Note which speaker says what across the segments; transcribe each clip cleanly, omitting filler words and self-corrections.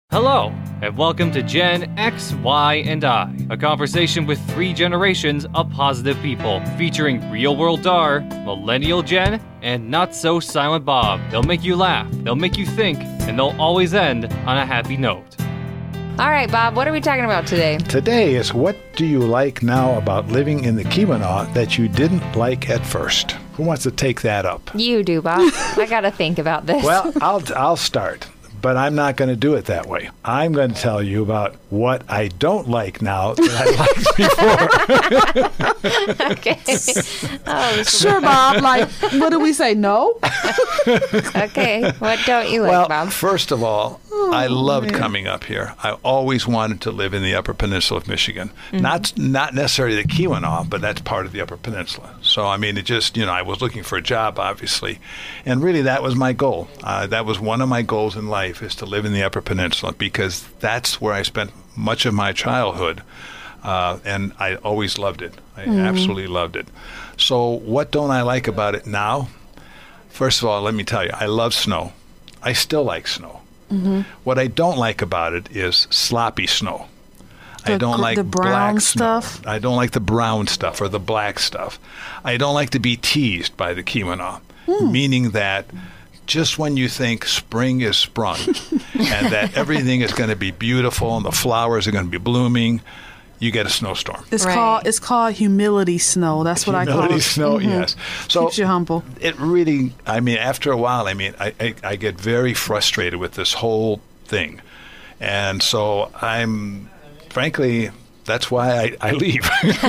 Speaker 1: Hello, and welcome to Gen X, Y, and I, a conversation with 3 generations of positive people, featuring real-world Dar, Millennial Gen, and not-so-silent Bob. They'll make you laugh, they'll make you think, and they'll always end on a happy note.
Speaker 2: All right, Bob, what are we talking about today?
Speaker 3: Today is what do you like now about living in the Keweenaw that you didn't like at first? Who wants to take that up?
Speaker 2: You do, Bob. I got to think about this.
Speaker 3: Well, I'll start. But I'm not going to do it that way. I'm going to tell you about what I don't like now that I liked before.
Speaker 2: Okay. Oh,
Speaker 4: sure, Bob. Like, what do we say? No?
Speaker 2: Okay. What don't you like,
Speaker 3: Well,
Speaker 2: Bob?
Speaker 3: first of all, I loved coming up here. I always wanted to live in the Upper Peninsula of Michigan. Mm-hmm. Not necessarily the Keweenaw, but that's part of the Upper Peninsula. So, I mean, it just, I was looking for a job, obviously. And really, that was my goal. That was one of my goals in life, is to live in the Upper Peninsula, because that's where I spent much of my childhood. And I always loved it. I absolutely loved it. So what don't I like about it now? First of all, let me tell you, I love snow. I still like snow. Mm-hmm. What I don't like about it is sloppy snow. I don't like
Speaker 4: the brown
Speaker 3: black
Speaker 4: stuff.
Speaker 3: Snow. I don't like the brown stuff or the black stuff. I don't like to be teased by the Keweenaw, meaning that just when you think spring is sprung and that everything is going to be beautiful and the flowers are going to be blooming, you get a snowstorm.
Speaker 4: It's called humility snow. That's what I call it.
Speaker 3: Humility snow, yes. So
Speaker 4: keeps you humble.
Speaker 3: It really, after a while, I get very frustrated with this whole thing. And so frankly, that's why I leave.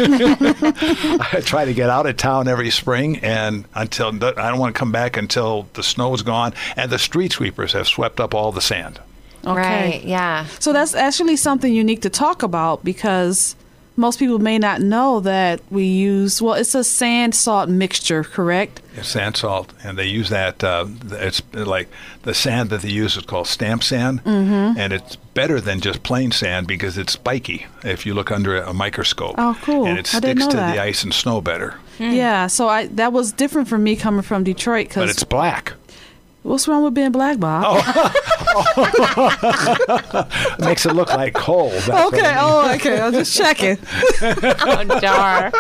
Speaker 3: I try to get out of town every spring, and I don't want to come back until the snow is gone and the street sweepers have swept up all the sand.
Speaker 4: Okay.
Speaker 2: Right, yeah.
Speaker 4: So that's actually something unique to talk about, because most people may not know that we use, it's a sand salt mixture, correct?
Speaker 3: It's sand salt, and they use that. It's like the sand that they use is called stamp sand, and it's better than just plain sand because it's spiky if you look under a microscope.
Speaker 4: Oh, cool.
Speaker 3: And it
Speaker 4: I didn't
Speaker 3: sticks
Speaker 4: know
Speaker 3: to
Speaker 4: that.
Speaker 3: the ice and snow better.
Speaker 4: Yeah, so that was different for me coming from Detroit.
Speaker 3: But it's black.
Speaker 4: What's wrong with being black, Bob?
Speaker 3: It makes it look like coal. That's what
Speaker 4: Okay,
Speaker 3: I mean.
Speaker 4: okay. I'm just checking.
Speaker 2: Oh, Dar.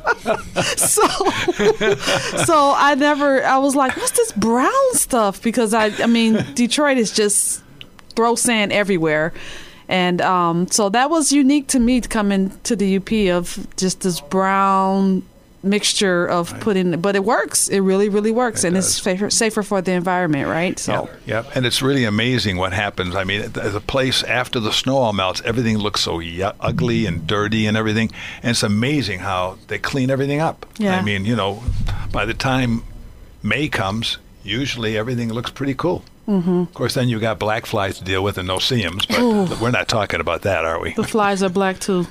Speaker 4: So I was like, what's this brown stuff? Because Detroit is just throw sand everywhere. And so that was unique to me to come into the UP of just this brown mixture of but it works. It really, really works. It's safer for the environment, right? So
Speaker 3: Yeah. And it's really amazing what happens. The place after the snow all melts, everything looks so ugly and dirty and everything. And it's amazing how they clean everything up.
Speaker 4: Yeah.
Speaker 3: By the time May comes, usually everything looks pretty cool. Mm-hmm. Of course, then you've got black flies to deal with and no seams, but we're not talking about that, are we?
Speaker 4: the flies are black too.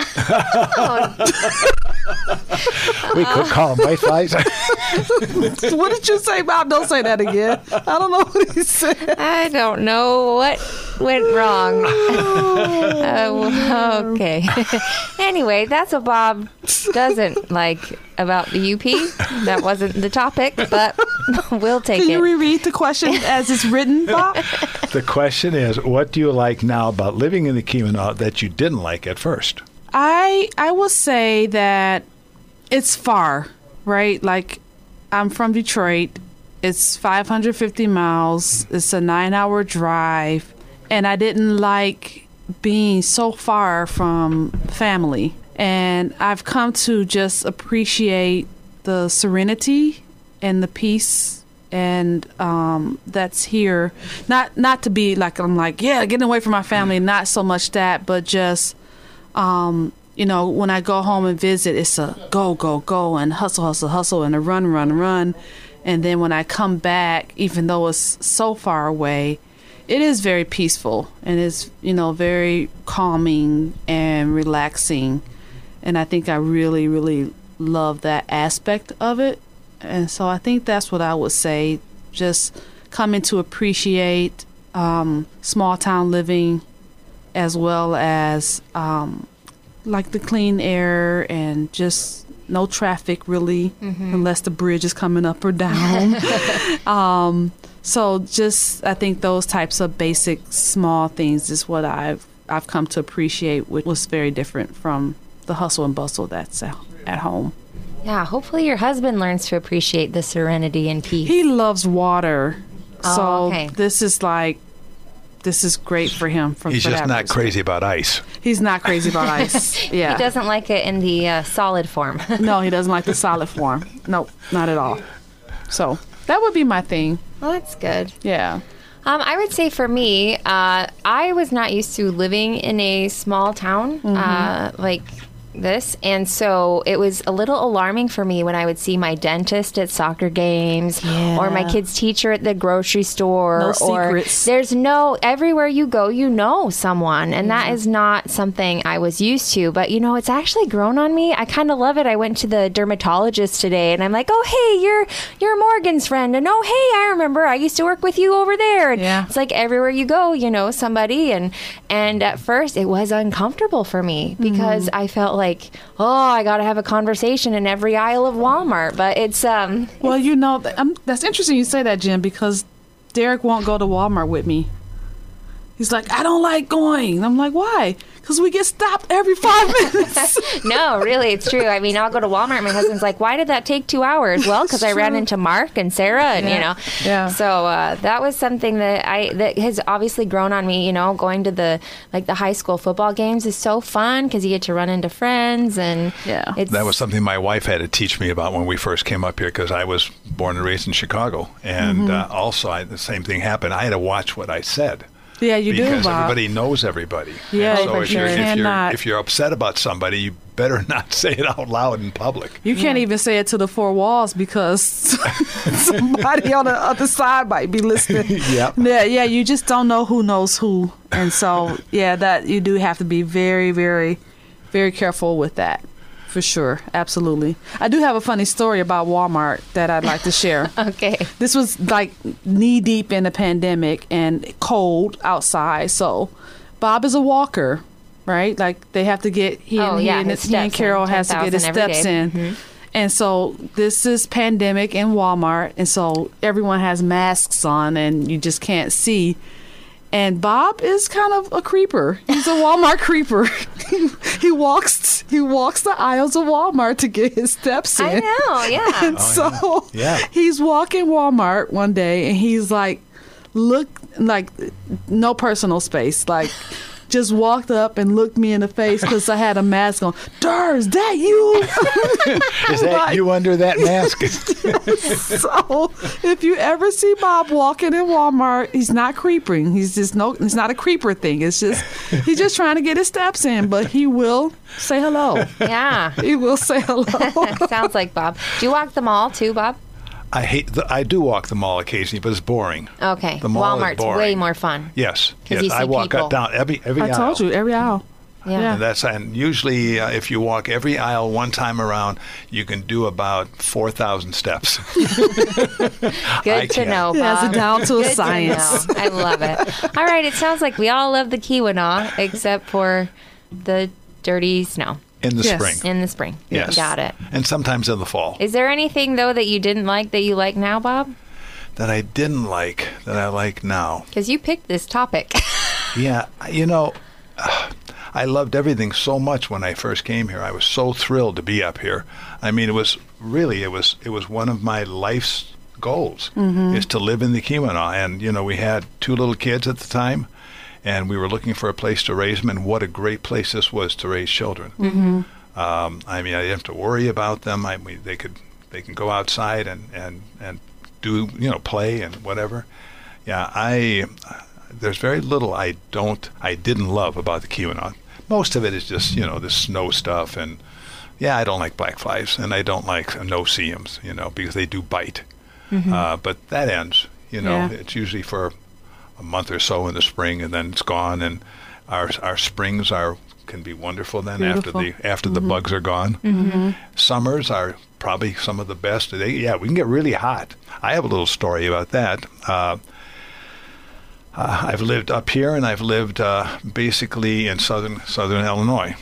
Speaker 3: We could call them white flies.
Speaker 4: What did you say, Bob? Don't say that again. I don't know what he said.
Speaker 2: I don't know what went wrong. Okay. Anyway, that's what Bob doesn't like about the UP. That wasn't the topic, but we'll take
Speaker 4: Can
Speaker 2: it.
Speaker 4: you reread the question as it's written, Bob?
Speaker 3: The question is, what do you like now about living in the Keweenaw that you didn't like at first?
Speaker 4: I will say that it's far, right? Like, I'm from Detroit. It's 550 miles. It's a 9-hour drive. And I didn't like being so far from family. And I've come to just appreciate the serenity and the peace and that's here. Not to be like, I'm like, yeah, getting away from my family. Not so much that, but just... when I go home and visit, it's a go, and hustle, and a run. And then when I come back, even though it's so far away, it is very peaceful and it's, very calming and relaxing. And I think I really, really love that aspect of it. And so I think that's what I would say, just coming to appreciate small town living, as well as like the clean air and just no traffic really, unless the bridge is coming up or down. So just, I think those types of basic small things is what I've come to appreciate, which was very different from the hustle and bustle that's at home.
Speaker 2: Yeah, hopefully your husband learns to appreciate the serenity and peace.
Speaker 4: He loves water.
Speaker 2: Oh,
Speaker 4: So
Speaker 2: okay.
Speaker 4: this is great for him.
Speaker 3: He's just not crazy about ice.
Speaker 4: He's not crazy about ice. Yeah.
Speaker 2: He doesn't like it in the solid form.
Speaker 4: No, he doesn't like the solid form. Nope, not at all. So that would be my thing.
Speaker 2: Well, that's good.
Speaker 4: Yeah.
Speaker 2: I would say for me, I was not used to living in a small town like this, and so it was a little alarming for me when I would see my dentist at soccer games or my kid's teacher at the grocery store.
Speaker 4: No
Speaker 2: or
Speaker 4: secrets.
Speaker 2: there's everywhere you go, you know someone, and that is not something I was used to. But it's actually grown on me. I kind of love it. I went to the dermatologist today, and I'm like, oh hey, you're Morgan's friend, and oh hey, I remember I used to work with you over there. And it's like everywhere you go, you know somebody, and at first it was uncomfortable for me because I felt like, I got to have a conversation in every aisle of Walmart. But it's
Speaker 4: Well, that's interesting you say that, Jen, because Derek won't go to Walmart with me. He's like, I don't like going. I'm like, why? Because we get stopped every 5 minutes.
Speaker 2: No, really, it's true. I mean, I'll go to Walmart. My husband's like, why did that take 2 hours? Well, because I ran into Mark and Sarah, and
Speaker 4: Yeah.
Speaker 2: So that was something that has obviously grown on me. Going to the high school football games is so fun because you get to run into friends, and
Speaker 3: That was something my wife had to teach me about when we first came up here, because I was born and raised in Chicago, and also the same thing happened. I had to watch what I said.
Speaker 4: Yeah, you do,
Speaker 3: Because
Speaker 4: Bob.
Speaker 3: everybody knows everybody.
Speaker 4: Yeah,
Speaker 3: And so
Speaker 4: for sure.
Speaker 3: if you're upset about somebody, you better not say it out loud in public.
Speaker 4: You can't even say it to the four walls because somebody on the other side might be listening.
Speaker 3: Yep.
Speaker 4: Yeah, you just don't know who knows who. And so, that you do have to be very, very, very careful with that. For sure. Absolutely. I do have a funny story about Walmart that I'd like to share.
Speaker 2: Okay.
Speaker 4: This was like knee deep in the pandemic and cold outside. So Bob is a walker, right? Like they have to get, he and Carol has to get his steps in. Mm-hmm. And so this is pandemic in Walmart. And so everyone has masks on and you just can't see. And Bob is kind of a creeper. He's a Walmart creeper. He walks the aisles of Walmart to get his steps in.
Speaker 2: I know, yeah.
Speaker 4: And he's walking Walmart one day, and he's like, look, like no personal space, like just walked up and looked me in the face because I had a mask on. Dar, is that you?
Speaker 3: Is that you under that mask?
Speaker 4: So if you ever see Bob walking in Walmart, he's not creeping. It's not a creeper thing. It's just he's just trying to get his steps in, but he will say hello.
Speaker 2: Yeah.
Speaker 4: He will say hello.
Speaker 2: Sounds like Bob. Do you walk the mall too, Bob?
Speaker 3: I do walk the mall occasionally, but it's boring.
Speaker 2: Okay.
Speaker 3: The mall
Speaker 2: Walmart's
Speaker 3: is boring.
Speaker 2: way more fun.
Speaker 3: Yes.
Speaker 2: You see
Speaker 3: I walk
Speaker 2: people.
Speaker 3: down every
Speaker 4: I
Speaker 3: aisle.
Speaker 4: told you, every aisle.
Speaker 2: Yeah.
Speaker 3: And usually, if you walk every aisle one time around, you can do about 4,000 steps.
Speaker 2: Good to know, Bob.
Speaker 4: Yeah, it's down to a
Speaker 2: Good
Speaker 4: science.
Speaker 2: To know. I love it. All right, it sounds like we all love the Keweenaw except for the dirty snow
Speaker 3: In the
Speaker 4: Yes.
Speaker 3: spring.
Speaker 2: in the spring.
Speaker 3: Yes.
Speaker 2: Got it.
Speaker 3: And sometimes in the fall.
Speaker 2: Is there anything, though, that you didn't like that you like now, Bob?
Speaker 3: That I didn't like, that I like now.
Speaker 2: Because you picked this topic.
Speaker 3: Yeah, I loved everything so much when I first came here. I was so thrilled to be up here. I mean, it was one of my life's goals is to live in the Keweenaw. And, we had 2 little kids at the time, and we were looking for a place to raise them, and what a great place this was to raise children. Mm-hmm. I mean, I didn't have to worry about them. They can go outside and do, play and whatever. Yeah, there's very little I didn't love about the Keweenaw. Most of it is just, the snow stuff, and I don't like black flies, and I don't like no-see-ums, because they do bite. Mm-hmm. But that ends, It's usually for a month or so in the spring, and then it's gone, and our springs can be wonderful then.
Speaker 4: Beautiful.
Speaker 3: after the bugs are gone. Mm-hmm. Summers are probably some of the best. We can get really hot. I have a little story about that. I've lived up here, and I've lived basically in southern Illinois,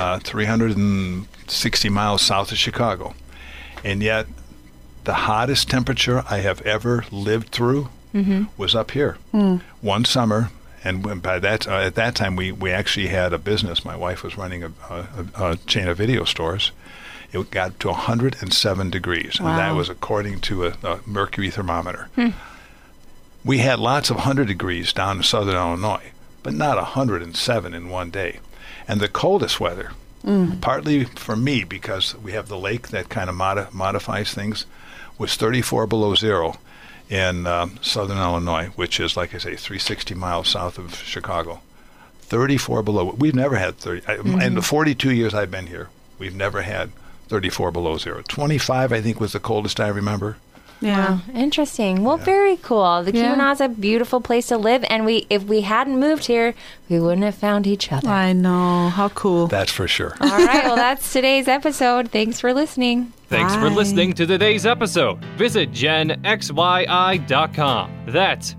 Speaker 3: 360 miles south of Chicago. And yet, the hottest temperature I have ever lived through was up here. One summer, and by that at that time we actually had a business. My wife was running a chain of video stores. It got to 107 degrees, and that was according to a mercury thermometer. We had lots of 100 degrees down in southern Illinois, but not 107 in one day. And the coldest weather, partly for me because we have the lake that kind of modifies things, was 34 below zero in southern Illinois, which is, like I say, 360 miles south of Chicago. 34 below. We've never had 30. In the 42 years I've been here, we've never had 34 below zero. 25, I think, was the coldest I remember.
Speaker 4: Yeah.
Speaker 2: Wow, interesting. Well, very cool. The Keweenaw's a beautiful place to live, and if we hadn't moved here, we wouldn't have found each other.
Speaker 4: I know. How cool.
Speaker 3: That's for sure.
Speaker 2: All right, well, that's today's episode. Thanks for listening.
Speaker 1: Thanks for
Speaker 4: Bye.
Speaker 1: listening to today's episode. Visit genxyi.com. That's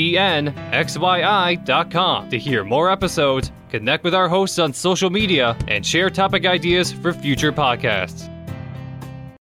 Speaker 1: genxyi.com to hear more episodes, connect with our hosts on social media, and share topic ideas for future podcasts.